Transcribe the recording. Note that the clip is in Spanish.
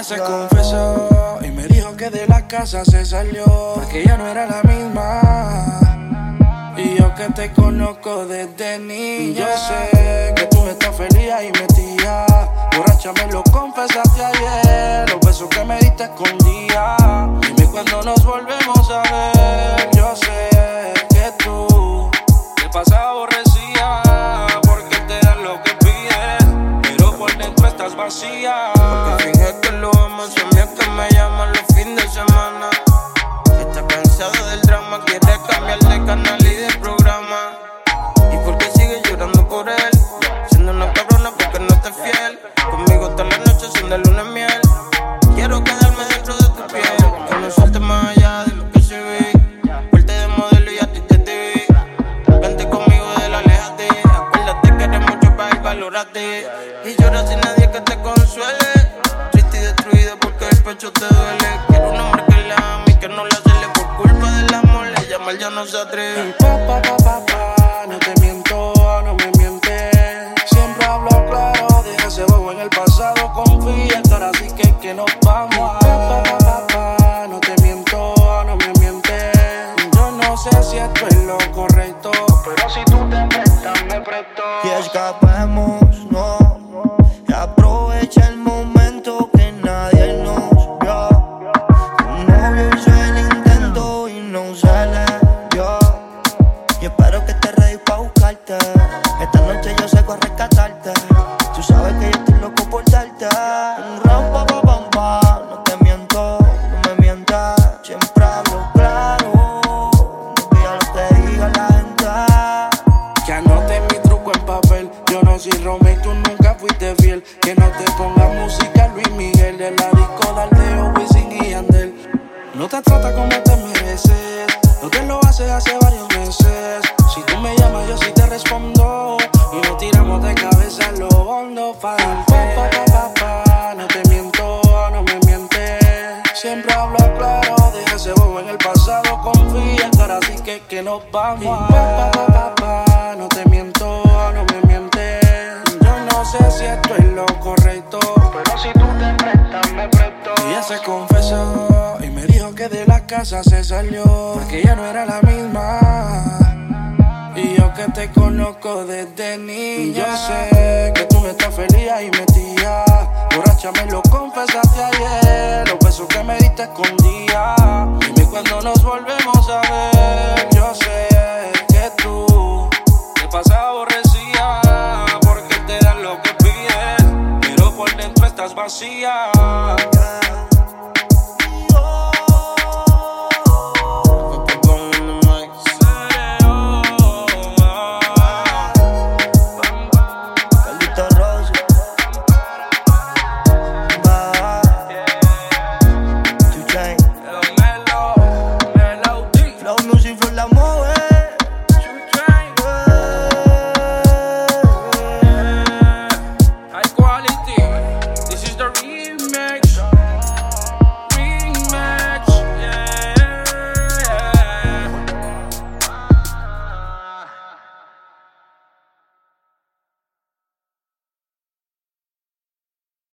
se confesó y me dijo que de la casa se salió porque ya no era la misma. Y yo que te conozco desde niño, yo sé que tú estás feliz y metida. Borracha me lo confesaste ayer, los besos que me diste escondía. Dime cuando nos volvemos a ver. Yo sé que tú te pasas aborrecida porque te dan lo que pides, pero por dentro estás vacía. Porque finges que lo amas, son míos que me llaman los fines de semana. Estás cansado del drama, quieres cambiar de canal y de programa. ¿Y por qué sigues llorando por él? Siendo una cabrona porque no te es fiel. Conmigo todas las noches son de luna y miel. Quiero quedarme dentro de tu piel, que no suelte más allá de lo que se ve. Fuerte de modelo y a ti te vi. Vente conmigo de la aléjate. Acuérdate que eres mucho para ir, valórate. Y llora sin nadie que te consuele. Triste y destruido porque el pecho te duele. Quiero un hombre que la ame y que no la cele. Por culpa del amor, ella mal ya no se atreve. No te miento, no me mientes. Siempre hablo claro, deja ese bobo en el pasado. Confía que ahora sí que nos vamos. No te miento, no me mientes. Yo no sé si esto es lo correcto, pero si tú te prestas, me presto. Y escapemos, no. Y aprovecha el momento que nadie nos vio. Tu novio hizo el intento y no se le dio. Y espero que estés ready pa' buscarte. Esta noche yo salgo a rescatarte. Tú sabes que yo estoy loco por darte un round, pa, pa, pam, pam. No te miento, no me mientas. Siempre hablo claro. No digas lo que diga la gente. Que anote mi truco en papel. Yo no soy Romeo y tú nunca fuiste fiel. Que no te ponga música Luis Miguel. De la disco Daldeo, Wisin y Yandel. No te trata como te mereces. Lo que lo hace varios meses. Si tú me llamas yo sí te respondo. Y nos tiramos de cabeza en lo hondo pa' no te miento, no me mientes. Siempre hablo claro, deja ese bobo en el pasado. Confía que ahora sí que nos vamos. No te miento, no me mientes. Yo no sé si esto es lo correcto, pero si tú te prestas, me presto. Y ella se confesó y me dijo que de la casa se salió porque ya no era la misma. Y yo que te conozco desde niño, yo sé que tú estás feliz y metida. Borracha me lo confesaste ayer, los besos que me diste escondía. Dime cuando nos volvemos a ver. Yo sé que tú te pasas aborrecida porque te dan lo que pides, pero por dentro estás vacía.